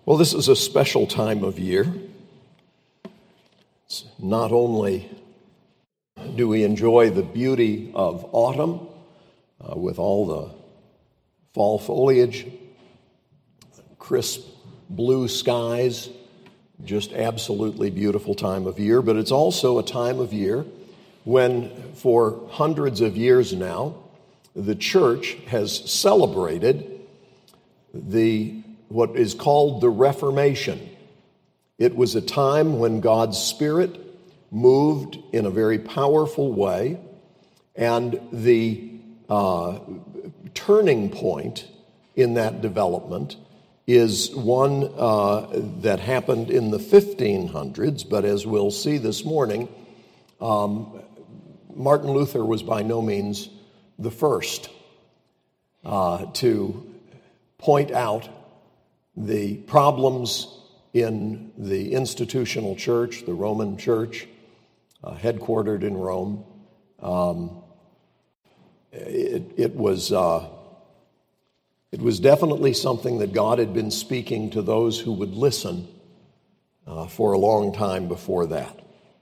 Well, this is a special time of year. It's not only do we enjoy the beauty of autumn with all the fall foliage, crisp blue skies, just absolutely beautiful time of year, but it's also a time of year when, for hundreds of years now, the church has celebrated what is called the Reformation. It was a time when God's Spirit moved in a very powerful way, and the turning point in that development is one that happened in the 1500s, but as we'll see this morning, Martin Luther was by no means the first to point out the problems in the institutional church, the Roman church, headquartered in Rome. It was definitely something that God had been speaking to those who would listen for a long time before that.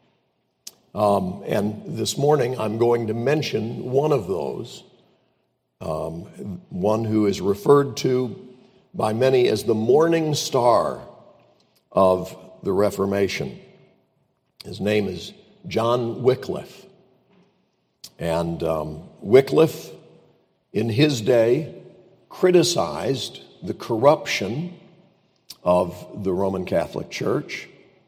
And this morning I'm going to mention one of those, one who is referred to by many as the morning star of the Reformation. His name is John Wycliffe. And Wycliffe, in his day, criticized the corruption of the Roman Catholic Church.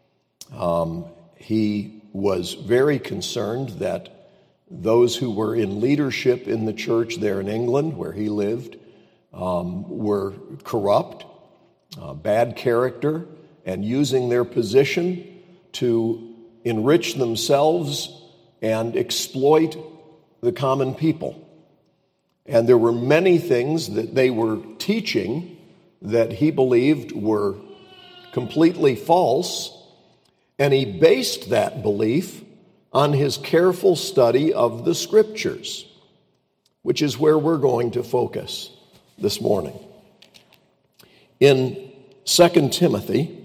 He was very concerned that those who were in leadership in the church there in England, where he lived, were corrupt, bad character, and using their position to enrich themselves and exploit the common people. And there were many things that they were teaching that he believed were completely false, and he based that belief on his careful study of the Scriptures, which is where we're going to focus this morning. In 2 Timothy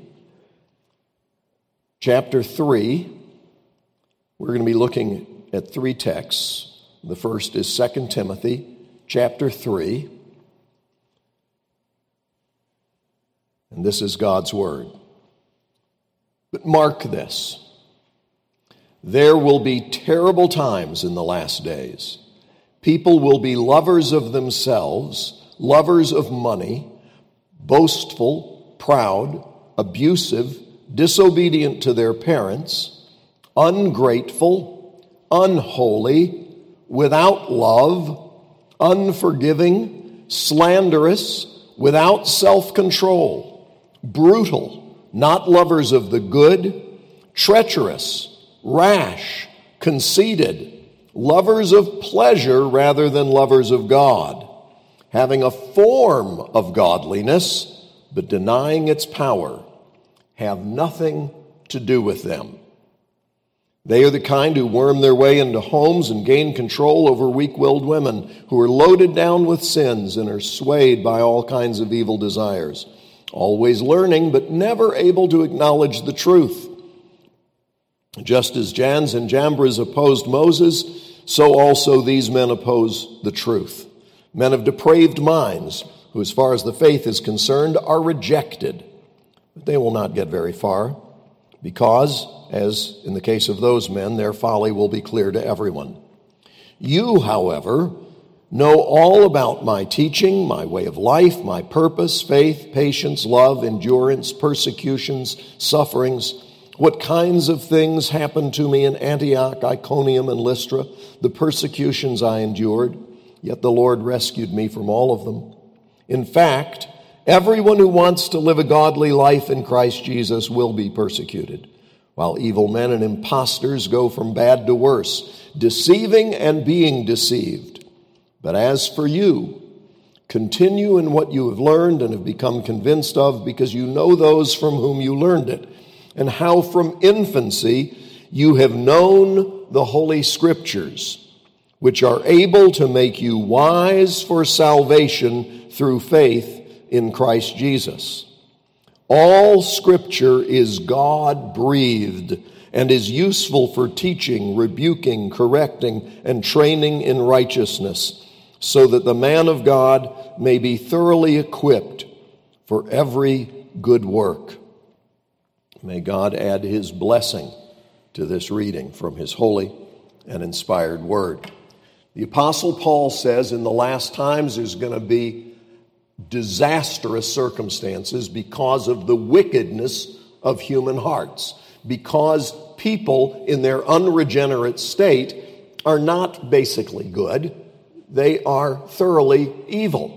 chapter 3, we're going to be looking at three texts. The first is 2 Timothy chapter 3, and this is God's word. But mark this: there will be terrible times in the last days. People will be lovers of themselves, lovers of money, boastful, proud, abusive, disobedient to their parents, ungrateful, unholy, without love, unforgiving, slanderous, without self-control, brutal, not lovers of the good, treacherous, rash, conceited, lovers of pleasure rather than lovers of God, having a form of godliness, but denying its power, have nothing to do with them. They are the kind who worm their way into homes and gain control over weak-willed women who are loaded down with sins and are swayed by all kinds of evil desires, always learning but never able to acknowledge the truth. Just as Jannes and Jambres opposed Moses, so also these men oppose the truth. Men of depraved minds, who as far as the faith is concerned, are rejected. But they will not get very far, because, as in the case of those men, their folly will be clear to everyone. You, however, know all about my teaching, my way of life, my purpose, faith, patience, love, endurance, persecutions, sufferings, what kinds of things happened to me in Antioch, Iconium, and Lystra, the persecutions I endured, yet the Lord rescued me from all of them. In fact, everyone who wants to live a godly life in Christ Jesus will be persecuted, while evil men and impostors go from bad to worse, deceiving and being deceived. But as for you, continue in what you have learned and have become convinced of, because you know those from whom you learned it, and how from infancy you have known the Holy Scriptures, which are able to make you wise for salvation through faith in Christ Jesus. All Scripture is God-breathed and is useful for teaching, rebuking, correcting, and training in righteousness, so that the man of God may be thoroughly equipped for every good work. May God add his blessing to this reading from his holy and inspired word. The Apostle Paul says in the last times there's going to be disastrous circumstances because of the wickedness of human hearts, because people in their unregenerate state are not basically good, they are thoroughly evil.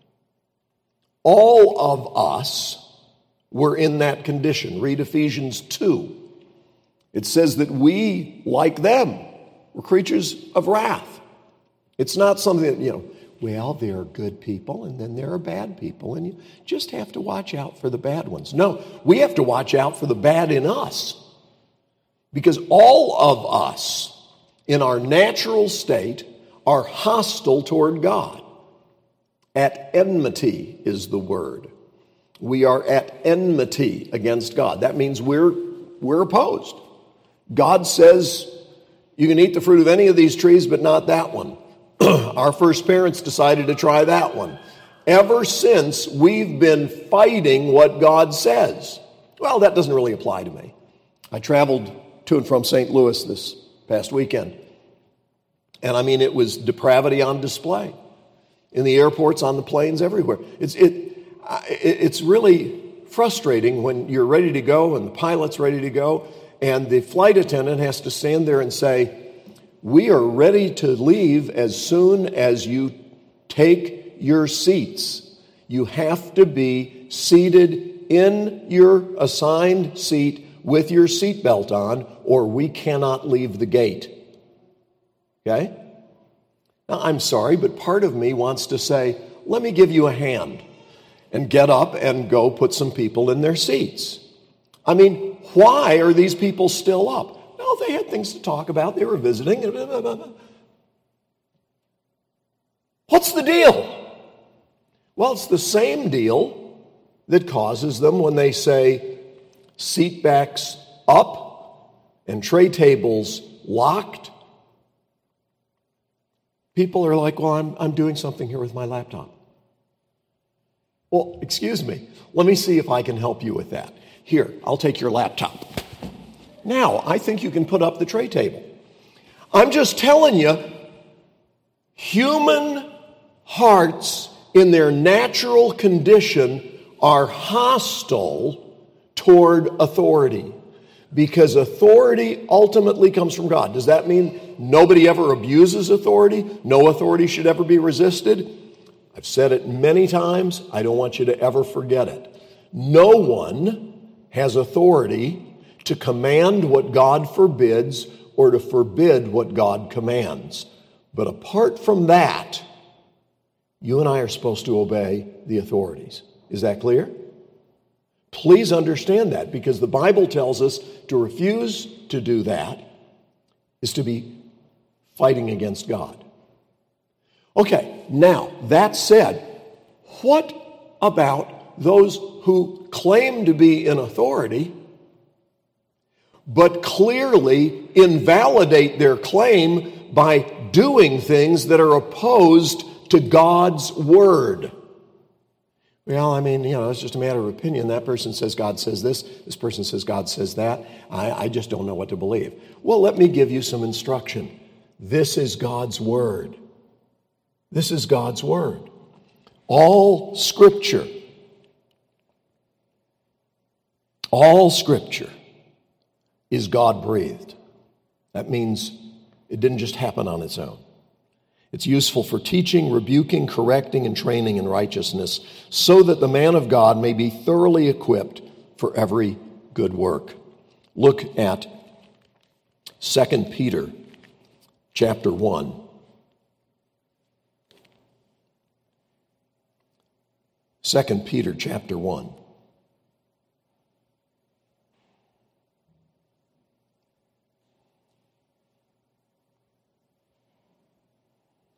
All of us were in that condition. Read Ephesians 2. It says that we, like them, were creatures of wrath. It's not something that, well, there are good people and then there are bad people, and you just have to watch out for the bad ones. No, we have to watch out for the bad in us. Because all of us, in our natural state, are hostile toward God. At enmity is the word. We are at enmity against God. That means we're opposed. God says, you can eat the fruit of any of these trees, but not that one. Our first parents decided to try that one. Ever since, we've been fighting what God says. Well, that doesn't really apply to me. I traveled to and from St. Louis this past weekend. And I mean, it was depravity on display. In the airports, on the planes, everywhere. It's really frustrating when you're ready to go and the pilot's ready to go, and the flight attendant has to stand there and say, we are ready to leave as soon as you take your seats. You have to be seated in your assigned seat with your seatbelt on, or we cannot leave the gate. Okay? Now, I'm sorry, but part of me wants to say, let me give you a hand and get up and go put some people in their seats. I mean, why are these people still up? Well, they had things to talk about. They were visiting. What's the deal? Well, it's the same deal that causes them when they say seat backs up and tray tables locked. People are like, well, I'm doing something here with my laptop. Well, excuse me. Let me see if I can help you with that. Here, I'll take your laptop. Now, I think you can put up the tray table. I'm just telling you, human hearts in their natural condition are hostile toward authority, because authority ultimately comes from God. Does that mean nobody ever abuses authority? No authority should ever be resisted? I've said it many times. I don't want you to ever forget it. No one has authority to command what God forbids or to forbid what God commands. But apart from that, you and I are supposed to obey the authorities. Is that clear? Please understand that, because the Bible tells us to refuse to do that is to be fighting against God. Okay, now, that said, what about those who claim to be in authority but clearly invalidate their claim by doing things that are opposed to God's word? Well, I mean, it's just a matter of opinion. That person says God says this. This person says God says that. I just don't know what to believe. Well, let me give you some instruction. This is God's word. This is God's word. All Scripture is God-breathed. That means it didn't just happen on its own. It's useful for teaching, rebuking, correcting, and training in righteousness, so that the man of God may be thoroughly equipped for every good work. Look at 2 Peter chapter 1. 2 Peter chapter 1.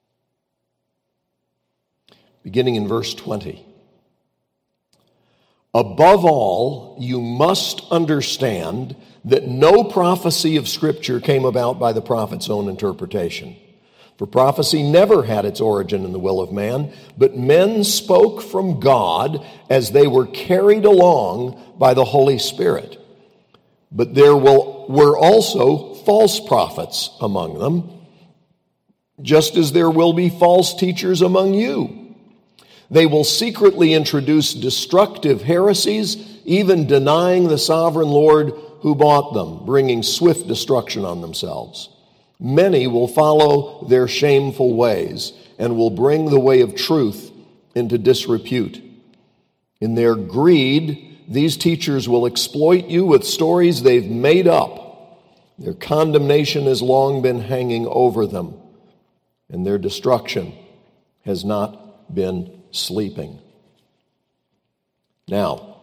Beginning in verse 20. Above all, you must understand that no prophecy of Scripture came about by the prophet's own interpretation. For prophecy never had its origin in the will of man, but men spoke from God as they were carried along by the Holy Spirit. But there were also false prophets among them, just as there will be false teachers among you. They will secretly introduce destructive heresies, even denying the sovereign Lord who bought them, bringing swift destruction on themselves. Many will follow their shameful ways and will bring the way of truth into disrepute. In their greed, these teachers will exploit you with stories they've made up. Their condemnation has long been hanging over them, and their destruction has not been sleeping. Now,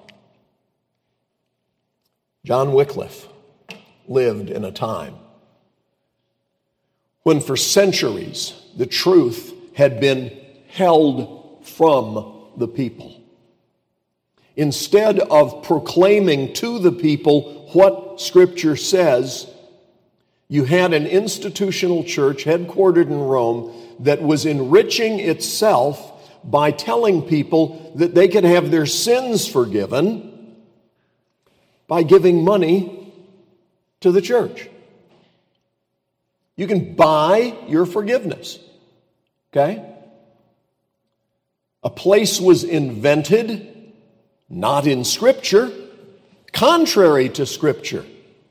John Wycliffe lived in a time when for centuries the truth had been held from the people. Instead of proclaiming to the people what Scripture says, you had an institutional church headquartered in Rome that was enriching itself by telling people that they could have their sins forgiven by giving money to the church. You can buy your forgiveness, okay? A place was invented, not in Scripture, contrary to Scripture.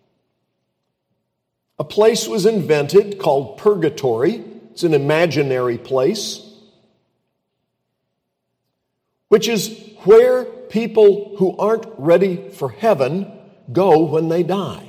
A place was invented called purgatory. It's an imaginary place, which is where people who aren't ready for heaven go when they die.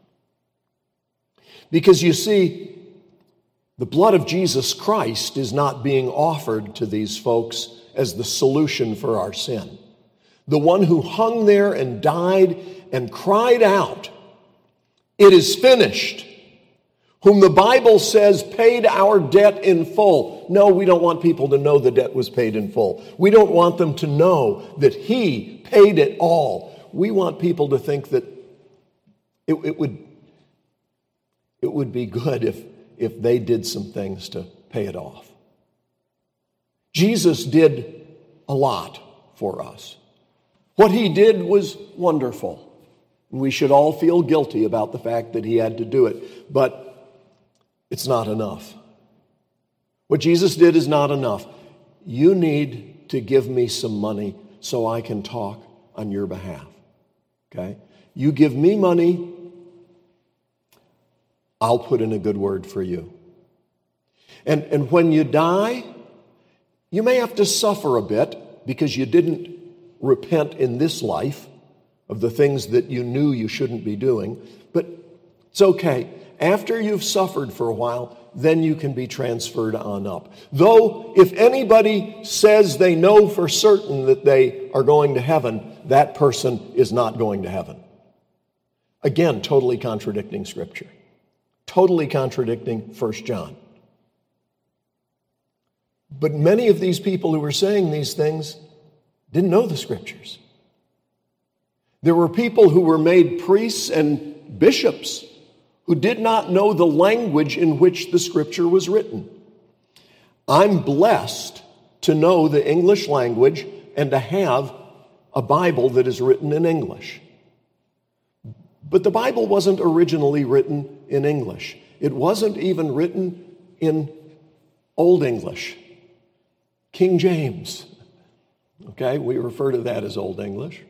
Because you see, the blood of Jesus Christ is not being offered to these folks as the solution for our sin. The one who hung there and died and cried out, "It is finished," whom the Bible says paid our debt in full. No, we don't want people to know the debt was paid in full. We don't want them to know that He paid it all. We want people to think that it would be good if they did some things to pay it off. Jesus did a lot for us. What He did was wonderful. We should all feel guilty about the fact that He had to do it, but it's not enough. What Jesus did is not enough. You need to give me some money so I can talk on your behalf. Okay? You give me money, I'll put in a good word for you. And when you die, you may have to suffer a bit because you didn't repent in this life of the things that you knew you shouldn't be doing, but it's okay. After you've suffered for a while, then you can be transferred on up. Though, if anybody says they know for certain that they are going to heaven, that person is not going to heaven. Again, totally contradicting Scripture. Totally contradicting 1 John. But many of these people who were saying these things didn't know the Scriptures. There were people who were made priests and bishops who did not know the language in which the Scripture was written. I'm blessed to know the English language and to have a Bible that is written in English. But the Bible wasn't originally written in English. It wasn't even written in Old English, King James. Okay, we refer to that as Old English.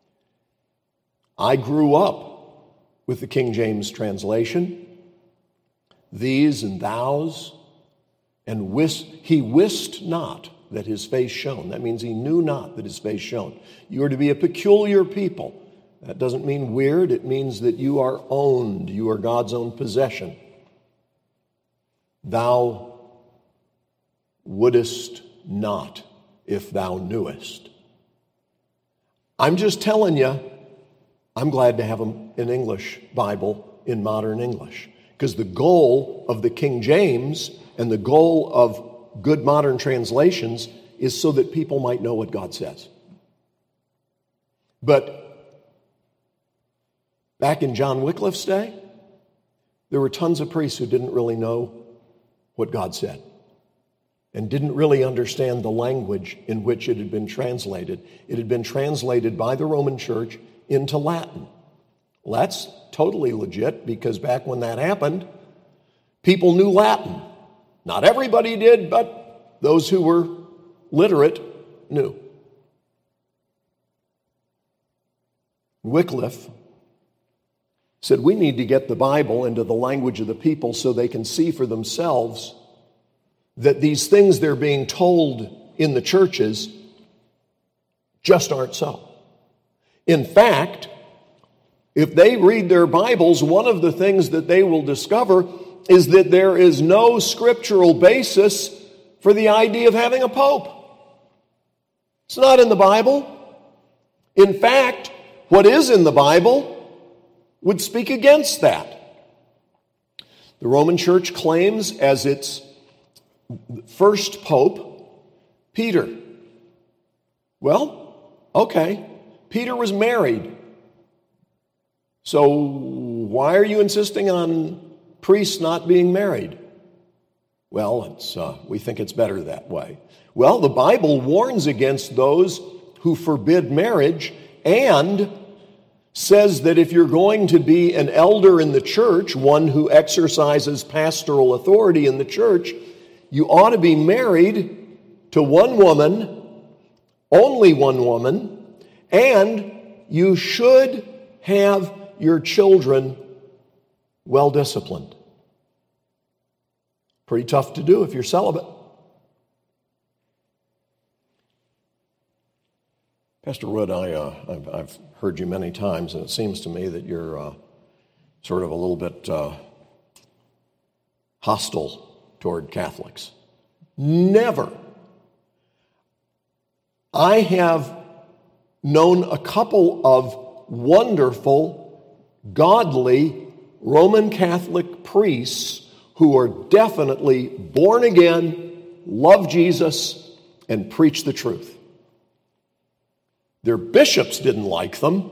I grew up with the King James translation, these and thous, and he wist not that his face shone. That means he knew not that his face shone. You are to be a peculiar people. That doesn't mean weird. It means that you are owned. You are God's own possession. Thou wouldest not if thou knewest. I'm just telling you, I'm glad to have an English Bible in modern English, because the goal of the King James and the goal of good modern translations is so that people might know what God says. But back in John Wycliffe's day, there were tons of priests who didn't really know what God said and didn't really understand the language in which it had been translated. It had been translated by the Roman Church into Latin. Well, that's totally legit, because back when that happened, people knew Latin. Not everybody did, but those who were literate knew. Wycliffe said, we need to get the Bible into the language of the people so they can see for themselves that these things they're being told in the churches just aren't so. In fact, if they read their Bibles, one of the things that they will discover is that there is no scriptural basis for the idea of having a pope. It's not in the Bible. In fact, what is in the Bible would speak against that. The Roman Church claims as its first pope Peter. Well, okay, Peter was married. So why are you insisting on priests not being married? Well, we think it's better that way. Well, the Bible warns against those who forbid marriage and says that if you're going to be an elder in the church, one who exercises pastoral authority in the church, you ought to be married to one woman, only one woman, and you should have your children well disciplined. Pretty tough to do if you're celibate. Pastor Wood, I've heard you many times, and it seems to me that you're sort of a little bit hostile toward Catholics. Never. I have known a couple of wonderful, godly Roman Catholic priests who are definitely born again, love Jesus, and preach the truth. Their bishops didn't like them.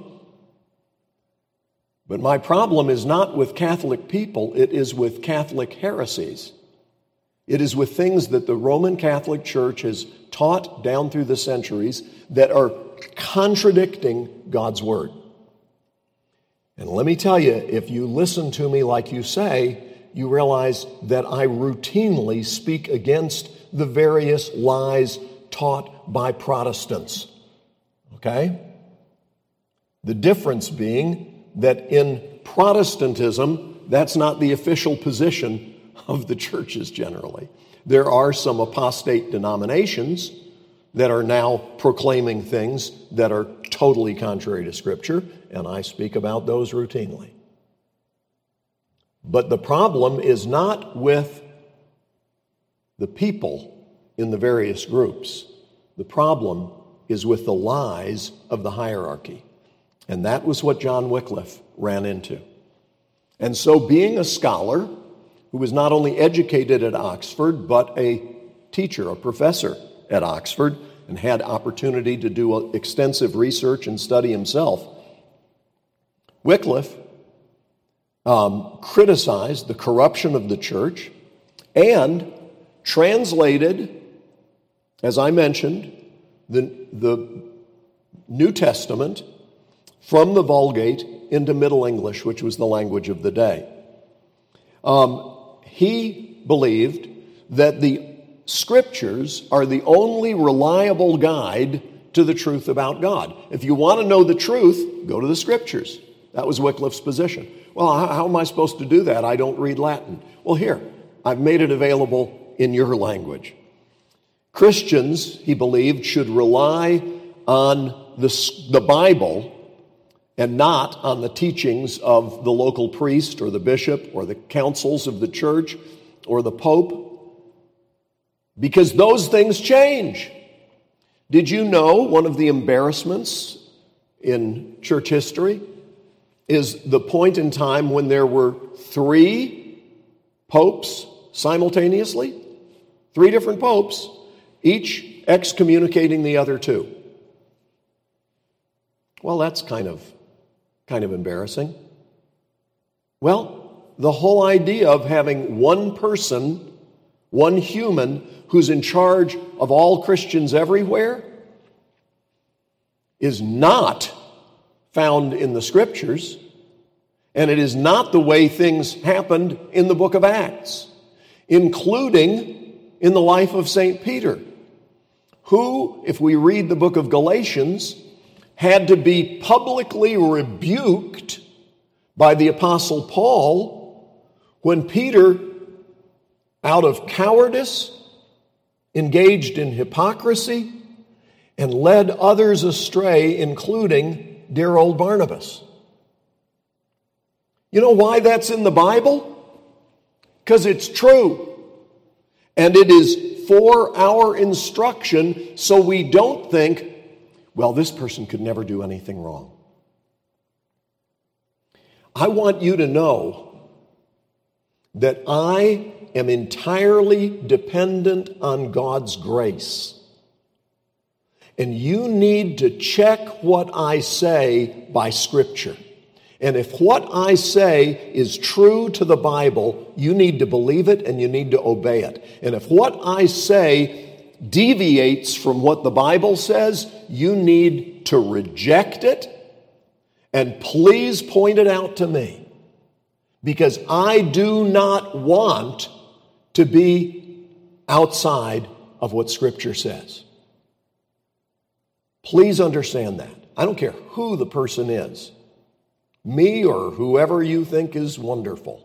But my problem is not with Catholic people, it is with Catholic heresies. It is with things that the Roman Catholic Church has taught down through the centuries that are contradicting God's Word. And let me tell you, if you listen to me like you say, you realize that I routinely speak against the various lies taught by Protestants. Okay? The difference being that in Protestantism, that's not the official position of the churches generally. There are some apostate denominations that are now proclaiming things that are totally contrary to Scripture, and I speak about those routinely. But the problem is not with the people in the various groups. The problem is with the lies of the hierarchy. And that was what John Wycliffe ran into. And so being a scholar who was not only educated at Oxford, but a teacher, a professor at Oxford, and had opportunity to do extensive research and study himself, Wycliffe criticized the corruption of the church and translated, as I mentioned, the New Testament from the Vulgate into Middle English, which was the language of the day. He believed that the Scriptures are the only reliable guide to the truth about God. If you want to know the truth, go to the Scriptures. That was Wycliffe's position. Well, how am I supposed to do that? I don't read Latin. Well, here, I've made it available in your language. Christians, he believed, should rely on the Bible and not on the teachings of the local priest or the bishop or the councils of the church or the pope, because those things change. Did you know one of the embarrassments in church history is the point in time when there were 3 popes simultaneously? 3 different popes, each excommunicating the other 2. Well, that's kind of embarrassing. Well, the whole idea of having one person, one human, who's in charge of all Christians everywhere is not found in the Scriptures, and it is not the way things happened in the book of Acts, including in the life of St. Peter, who, if we read the book of Galatians, had to be publicly rebuked by the Apostle Paul when Peter, out of cowardice, engaged in hypocrisy and led others astray, including dear old Barnabas. You know why that's in the Bible? Because it's true. And it is for our instruction, so we don't think, well, this person could never do anything wrong. I want you to know that I am entirely dependent on God's grace. And you need to check what I say by Scripture. And if what I say is true to the Bible, you need to believe it and you need to obey it. And if what I say deviates from what the Bible says, you need to reject it and please point it out to me. Because I do not want to be outside of what Scripture says. Please understand that. I don't care who the person is, me or whoever you think is wonderful.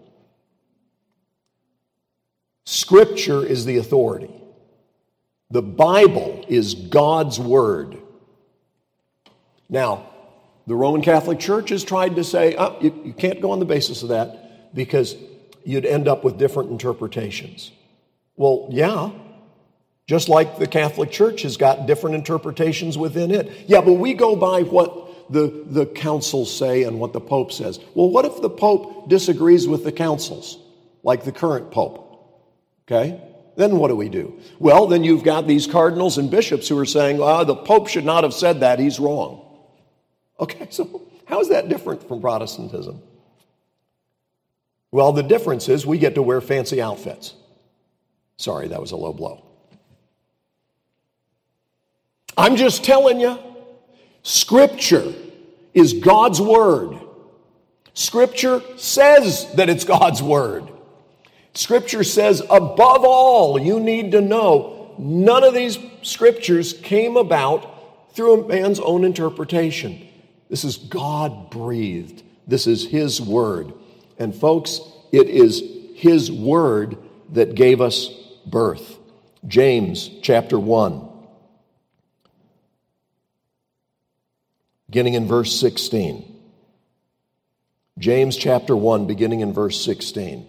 Scripture is the authority. The Bible is God's Word. Now, the Roman Catholic Church has tried to say, you can't go on the basis of that because you'd end up with different interpretations. Well, yeah, just like the Catholic Church has got different interpretations within it. Yeah, but we go by what the councils say and what the Pope says. Well, what if the Pope disagrees with the councils, like the current Pope? Okay? Then what do we do? Well, then you've got these cardinals and bishops who are saying, the Pope should not have said that, he's wrong. Okay, so how is that different from Protestantism? Well, the difference is we get to wear fancy outfits. Sorry, that was a low blow. I'm just telling you, Scripture is God's Word. Scripture says that it's God's Word. Scripture says, above all, you need to know, none of these Scriptures came about through a man's own interpretation. This is God-breathed. This is His Word. And folks, it is His Word that gave us birth. James chapter 1. Beginning in verse 16. James chapter 1, beginning in verse 16.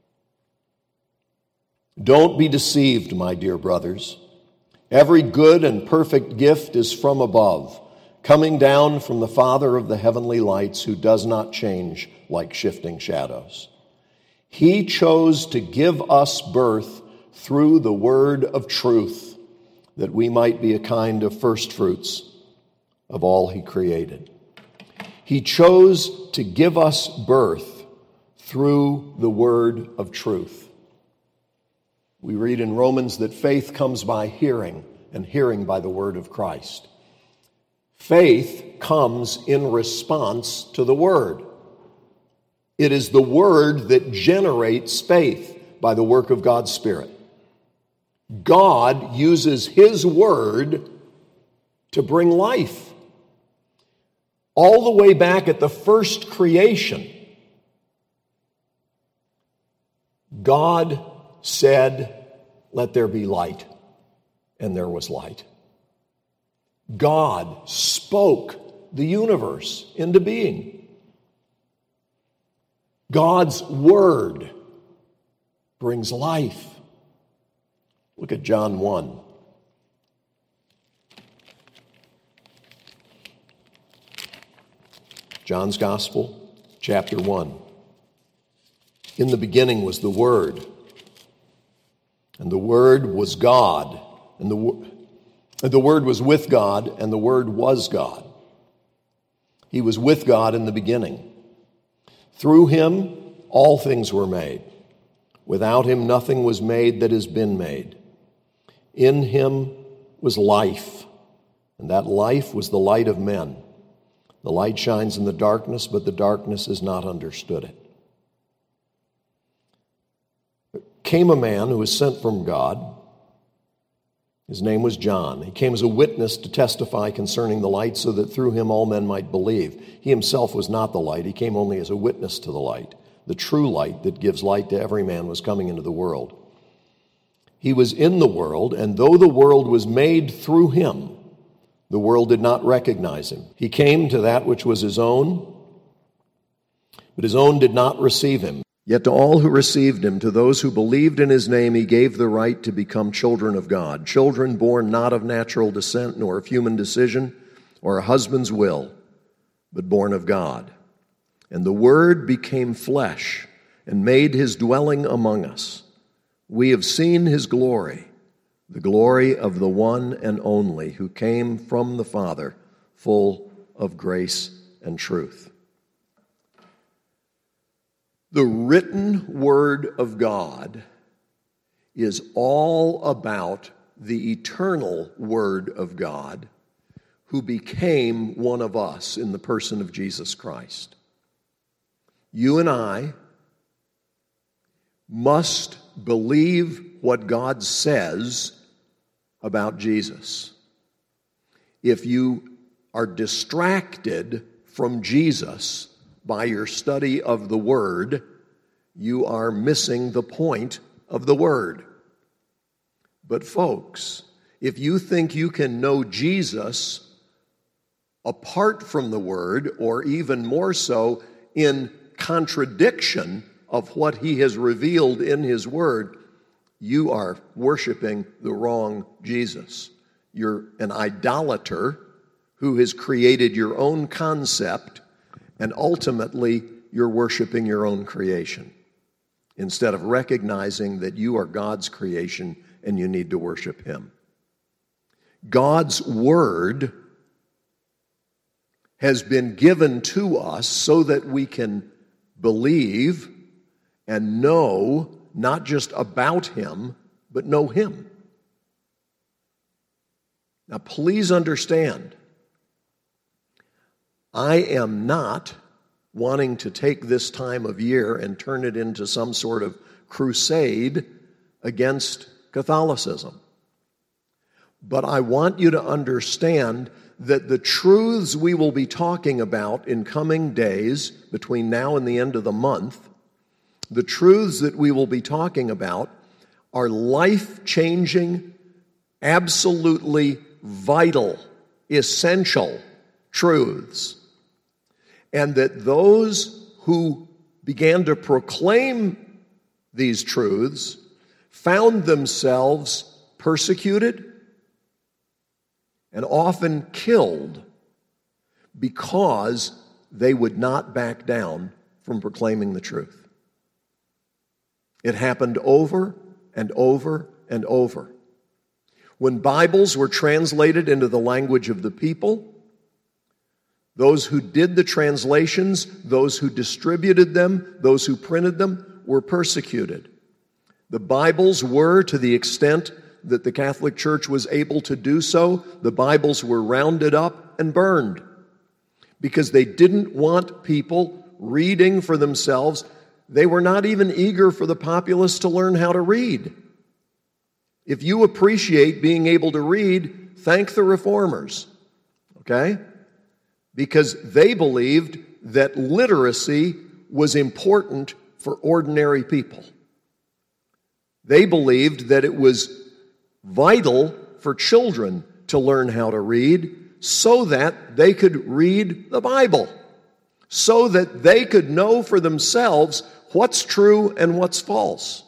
Don't be deceived, my dear brothers. Every good and perfect gift is from above, coming down from the Father of the heavenly lights, who does not change like shifting shadows. He chose to give us birth through the word of truth, that we might be a kind of firstfruits of all He created. He chose to give us birth through the word of truth. We read in Romans that faith comes by hearing, and hearing by the word of Christ. Faith comes in response to the word. It is the word that generates faith by the work of God's Spirit. God uses His word to bring life. All the way back at the first creation, God said, "Let there be light," and there was light. God spoke the universe into being. God's word brings life. Look at John 1. John's Gospel, chapter 1. In the beginning was the Word, and the Word was God, and the Word was with God, and the Word was God. He was with God in the beginning. Through him, all things were made. Without him, nothing was made that has been made. In him was life, and that life was the light of men. The light shines in the darkness, but the darkness has not understood it. There came a man who was sent from God. His name was John. He came as a witness to testify concerning the light, so that through him all men might believe. He himself was not the light. He came only as a witness to the light. The true light that gives light to every man was coming into the world. He was in the world, and though the world was made through him, the world did not recognize him. He came to that which was his own, but his own did not receive him. Yet to all who received him, to those who believed in his name, he gave the right to become children of God, children born not of natural descent, nor of human decision, or a husband's will, but born of God. And the Word became flesh and made his dwelling among us. We have seen his glory, the glory of the one and only who came from the Father, full of grace and truth. The written Word of God is all about the eternal Word of God who became one of us in the person of Jesus Christ. You and I must believe what God says about Jesus. If you are distracted from Jesus by your study of the Word, you are missing the point of the Word. But folks, if you think you can know Jesus apart from the Word, or even more so in contradiction of what he has revealed in his Word, you are worshiping the wrong Jesus. You're an idolater who has created your own concept, and ultimately you're worshiping your own creation instead of recognizing that you are God's creation and you need to worship him. God's Word has been given to us so that we can believe and know not just about him, but know him. Now, please understand, I am not wanting to take this time of year and turn it into some sort of crusade against Catholicism. But I want you to understand that the truths we will be talking about in coming days, between now and the end of the month, the truths that we will be talking about are life-changing, absolutely vital, essential truths. And that those who began to proclaim these truths found themselves persecuted and often killed because they would not back down from proclaiming the truth. It happened over and over and over. When Bibles were translated into the language of the people, those who did the translations, those who distributed them, those who printed them, were persecuted. The Bibles were, to the extent that the Catholic Church was able to do so, the Bibles were rounded up and burned because they didn't want people reading for themselves. They were not even eager for the populace to learn how to read. If you appreciate being able to read, thank the Reformers, okay? Because they believed that literacy was important for ordinary people. They believed that it was vital for children to learn how to read so that they could read the Bible, so that they could know for themselves what's true and what's false.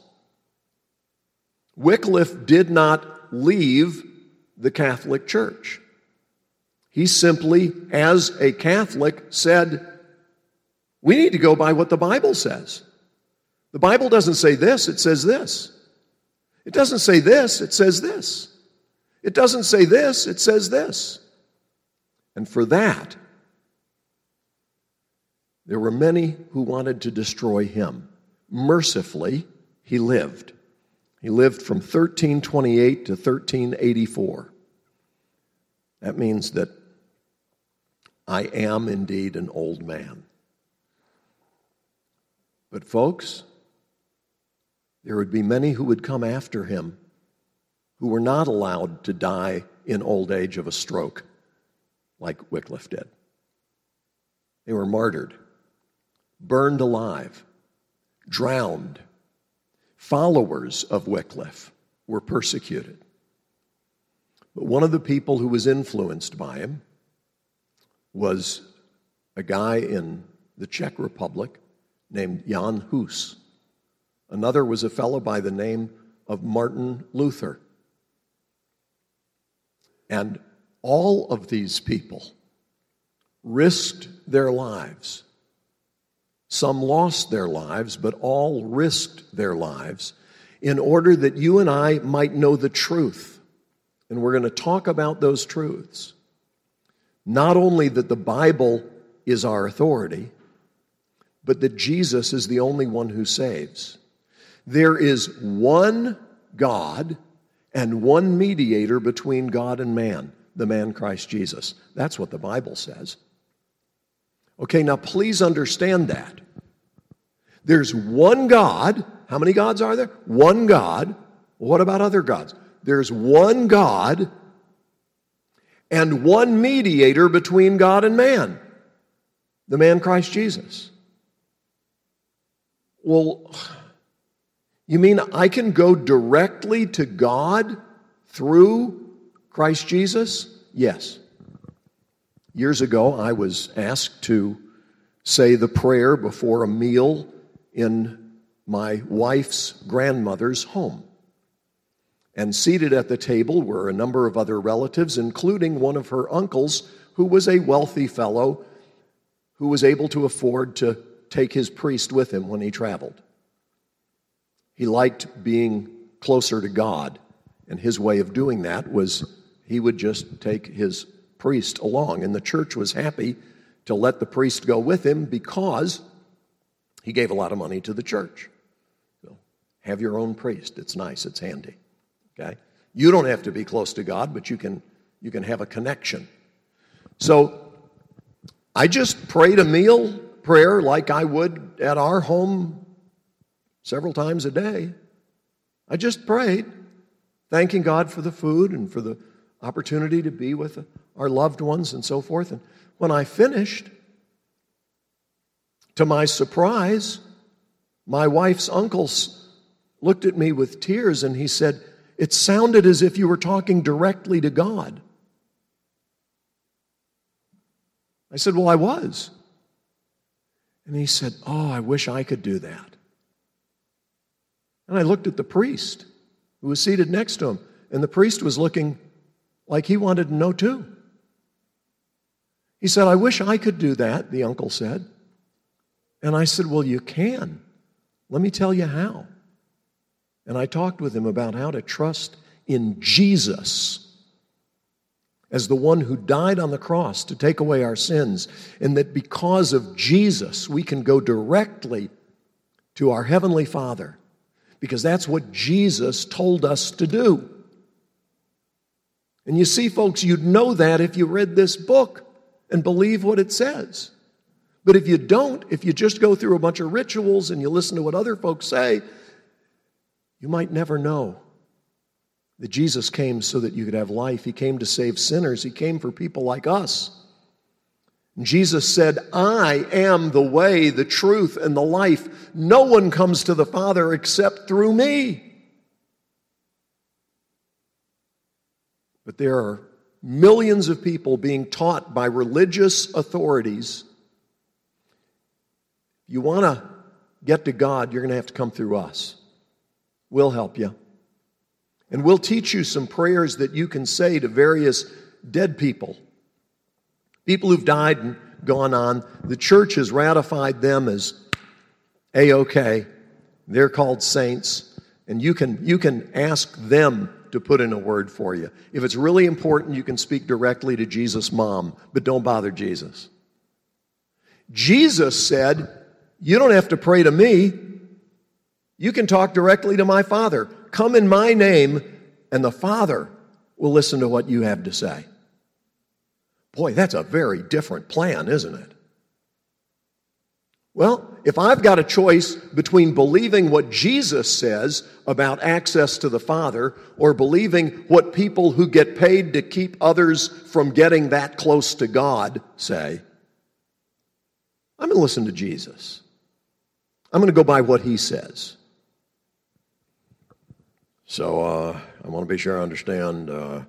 Wycliffe did not leave the Catholic Church. He simply, as a Catholic, said, we need to go by what the Bible says. The Bible doesn't say this, it says this. It doesn't say this, it says this. It doesn't say this, it says this. And for that, There were many who wanted to destroy him. Mercifully, he lived. He lived from 1328 to 1384. That means that I am indeed an old man. But folks, there would be many who would come after him who were not allowed to die in old age of a stroke like Wycliffe did. They were martyred, burned alive, drowned. Followers of Wycliffe were persecuted. But one of the people who was influenced by him was a guy in the Czech Republic named Jan Hus. Another was a fellow by the name of Martin Luther. And all of these people risked their lives. Some lost their lives, but all risked their lives in order that you and I might know the truth. And we're going to talk about those truths. Not only that the Bible is our authority, but that Jesus is the only one who saves. There is one God and one mediator between God and man, the man Christ Jesus. That's what the Bible says. Okay, now please understand that. There's one God. How many gods are there? One God. What about other gods? There's one God and one mediator between God and man, the man Christ Jesus. Well, you mean I can go directly to God through Christ Jesus? Yes. Years ago, I was asked to say the prayer before a meal in my wife's grandmother's home. And seated at the table were a number of other relatives, including one of her uncles, who was a wealthy fellow who was able to afford to take his priest with him when he traveled. He liked being closer to God, and his way of doing that was he would just take his priest along. And the church was happy to let the priest go with him because he gave a lot of money to the church. So have your own priest. It's nice. It's handy. Okay? You don't have to be close to God, but you can have a connection. So I just prayed a meal prayer like I would at our home several times a day. I just prayed, thanking God for the food and for the opportunity to be with our loved ones and so forth. And when I finished, to my surprise, my wife's uncle looked at me with tears and he said, "It sounded as if you were talking directly to God." I said, "Well, I was." And he said, "Oh, I wish I could do that." And I looked at the priest who was seated next to him, and the priest was looking like he wanted to know too. He said, "I wish I could do that," the uncle said. And I said, "Well, you can. Let me tell you how." And I talked with him about how to trust in Jesus as the one who died on the cross to take away our sins, and that because of Jesus, we can go directly to our Heavenly Father, because that's what Jesus told us to do. And you see, folks, you'd know that if you read this book and believe what it says. But if you don't, if you just go through a bunch of rituals and you listen to what other folks say, you might never know that Jesus came so that you could have life. He came to save sinners. He came for people like us. And Jesus said, "I am the way, the truth, and the life. No one comes to the Father except through me." But there are millions of people being taught by religious authorities, you want to get to God, you're going to have to come through us. We'll help you. And we'll teach you some prayers that you can say to various dead people. People who've died and gone on. The church has ratified them as A-OK. They're called saints. And you can ask them to put in a word for you. If it's really important, you can speak directly to Jesus' mom, but don't bother Jesus. Jesus said, you don't have to pray to me. You can talk directly to my Father. Come in my name, and the Father will listen to what you have to say. Boy, that's a very different plan, isn't it? Well, if I've got a choice between believing what Jesus says about access to the Father or believing what people who get paid to keep others from getting that close to God say, I'm going to listen to Jesus. I'm going to go by what he says. So I want to be sure I understand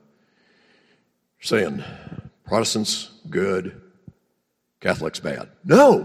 saying Protestants good, Catholics bad. No.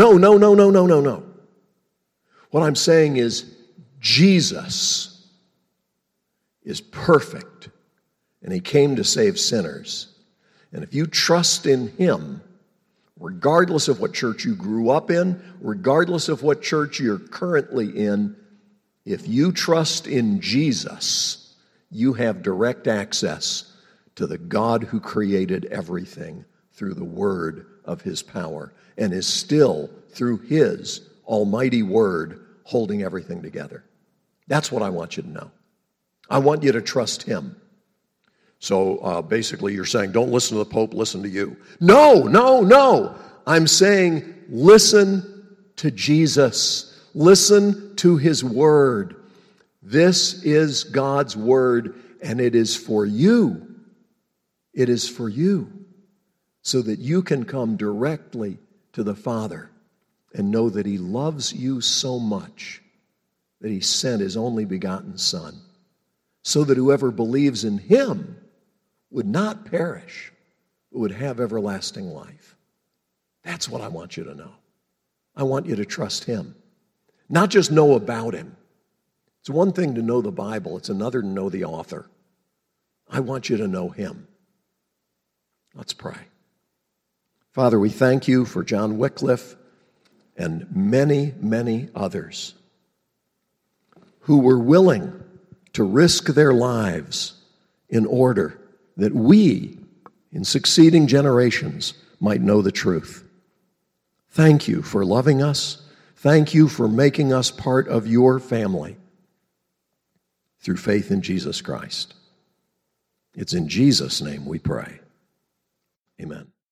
What I'm saying is Jesus is perfect, and he came to save sinners. And if you trust in him, regardless of what church you grew up in, regardless of what church you're currently in, if you trust in Jesus, you have direct access to the God who created everything through the word of his power and is still, through his almighty word, holding everything together. That's what I want you to know. I want you to trust him. So basically you're saying, don't listen to the Pope, listen to you. No. I'm saying, listen to Jesus. Listen to his word. This is God's word, and it is for you. It is for you, so that you can come directly to the Father and know that he loves you so much that he sent his only begotten Son, so that whoever believes in him would not perish, but would have everlasting life. That's what I want you to know. I want you to trust him. Not just know about him. It's one thing to know the Bible. It's another to know the author. I want you to know him. Let's pray. Father, we thank you for John Wycliffe and many, many others who were willing to risk their lives in order that we, in succeeding generations, might know the truth. Thank you for loving us. Thank you for making us part of your family through faith in Jesus Christ. It's in Jesus' name we pray. Amen.